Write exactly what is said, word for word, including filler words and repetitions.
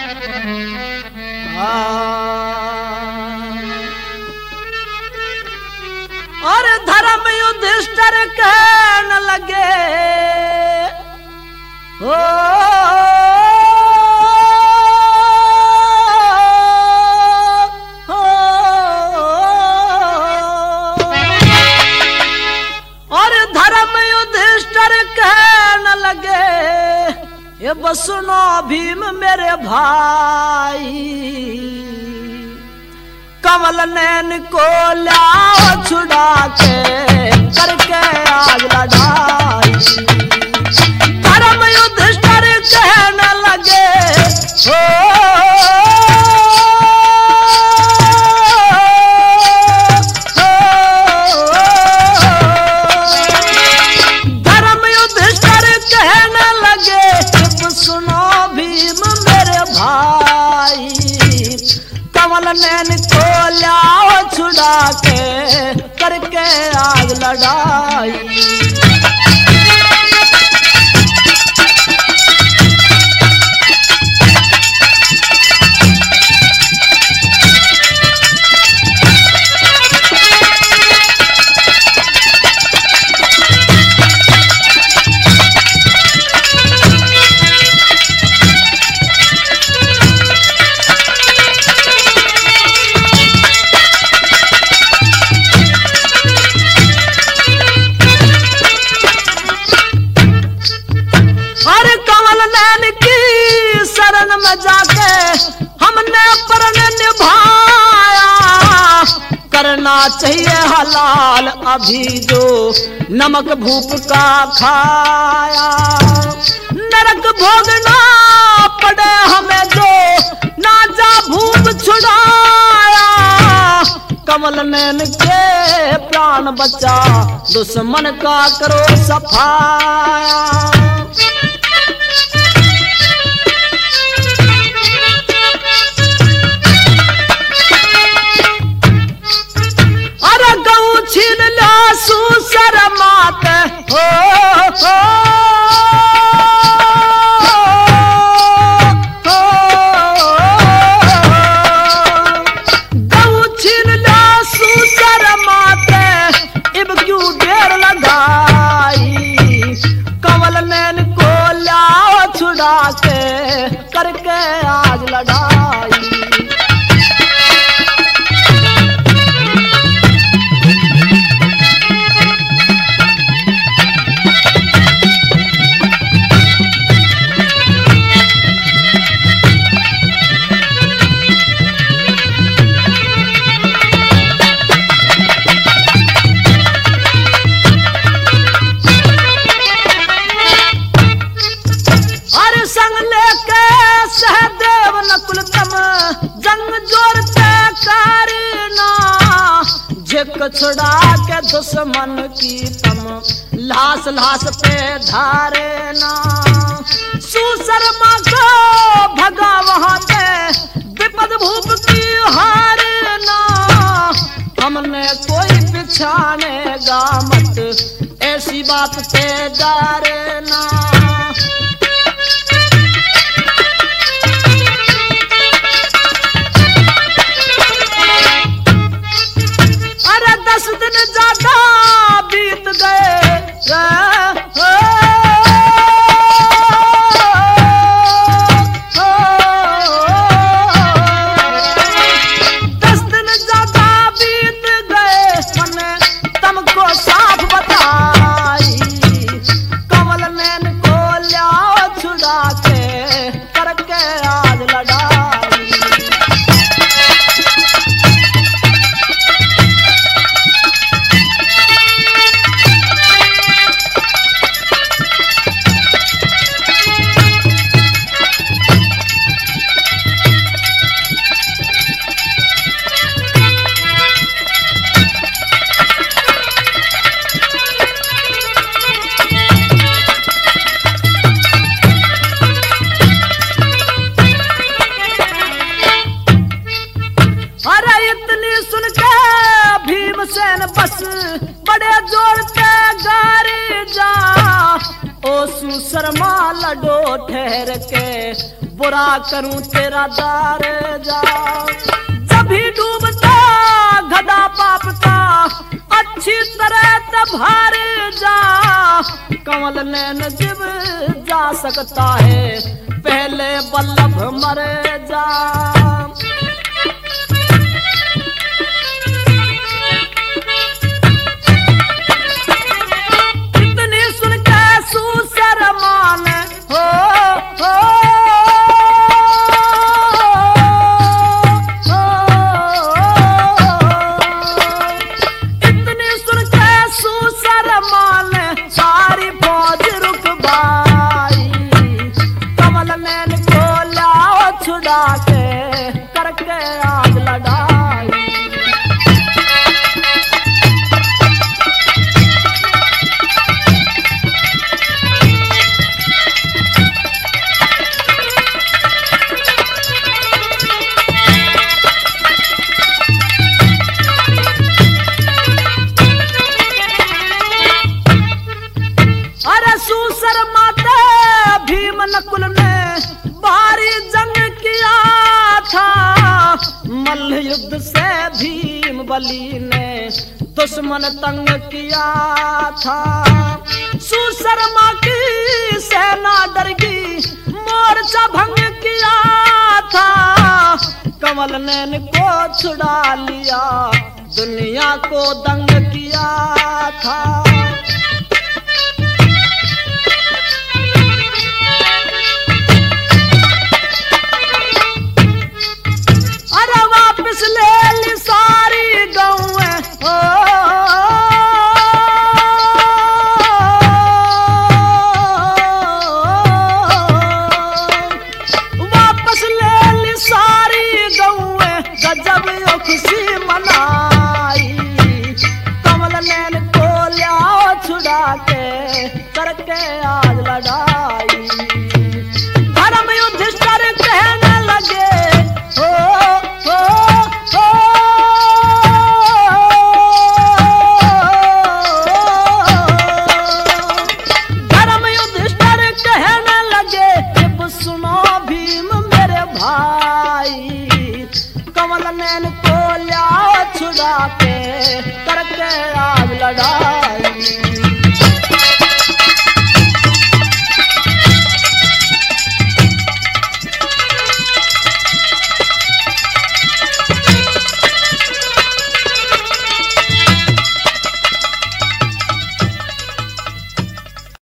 और धर्म युधिष्ठिर कहने लगे हो और धर्म युधिष्ठिर कहने लगे ये बस सुनो भीम मेरे भाई कमल नैन को लाओ छुड़ा के करके आज लड़ाई। धर्म युधिष्ठिर कहने लगे हो धर्म युधिष्ठिर कहने लगे सुनो भीम मेरे भाई कमल नैन को लाओ छुड़ा के करके आग लड़ाई। जाके हमने प्रण निभाया करना चाहिए हलाल अभी जो नमक भूप का खाया। नरक भोगना पड़े हमें जो ना जा भूप छुड़ाया। कमल नैन के प्राण बचा दुश्मन का करो सफाया। छीन ला सूसर मात हो हो गऊ छीन ला सूसर मात इब क्यों ढेर लगाई। कमल नैन को लाओ छुड़ा के करके आज लड़ाई। सहदेव नकुल तम जंग जोड़ते करना झिक छुड़ा के दुश्मन की तम लाश लाश पे धारे ना। सुशर्मा को भगा वहां पे विपद भूप की हारे ना। हमने कोई बिछानेगा मत ऐसी बात पे डारे ना। दस दिन ज्यादा बीत गए दस दिन ज्यादा बीत गए मैंने तुमको साफ बताई। कमल नैन को लाओ छुड़ा के करके आज लड़ाई। बस बड़े जोर पे गारी जा ओ सुशर्मा लडो ठहर के बुरा करूं तेरा दार जा। जब भी डूबता गदा पाप का अच्छी तरह तभार जा। कमल नैन जीव जा सकता है पहले बल्लभ मर जा। इतनी सुन के सूसर मान हो, हो, हो, इतनी सुन के सूसर मान सारी फौज रुक बाई। कमल नैन को लाओ छुड़ा के करके आग लड़ाई। अरे सूसर माता भीम नकुल ने भारी जंग किया था। मल्ल युद्ध से भीम बली ने दुश्मन तंग किया था। सूसर माँ की सेना डर गई मोर्चा भंग किया था। कमल नैन को छुड़ा लिया दुनिया को दंग किया था।